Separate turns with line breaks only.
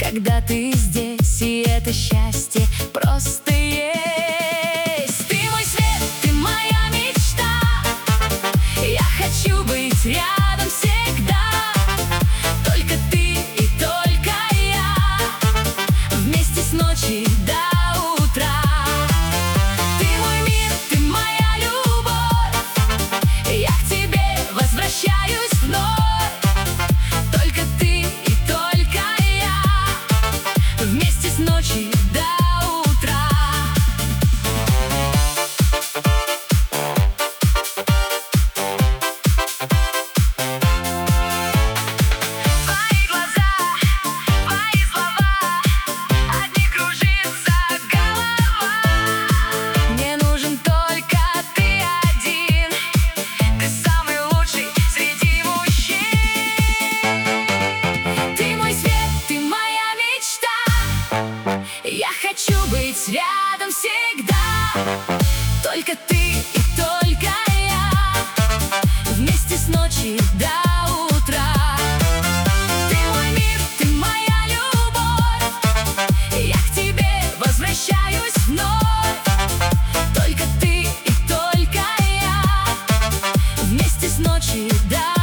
когда ты здесь, и это счастье просто есть. Ты мой свет, ты моя мечта, я хочу быть рядом всегда. Только ты и только я, вместе с ночи до утра. Ты мой мир, ты моя любовь, я к тебе возвращаюсь вновь. Только ты и только я, вместе с ночи до утра. Твои глаза, твои слова, от них кружится голова. Мне нужен только ты один, ты самый лучший среди мужчин. Ты мой свет, ты моя мечта, я хочу быть рядом всегда. Только ты и только я, вместе с ночи до утра. Ты мой мир, ты моя любовь, я к тебе возвращаюсь вновь. Только ты и только я, вместе с ночи до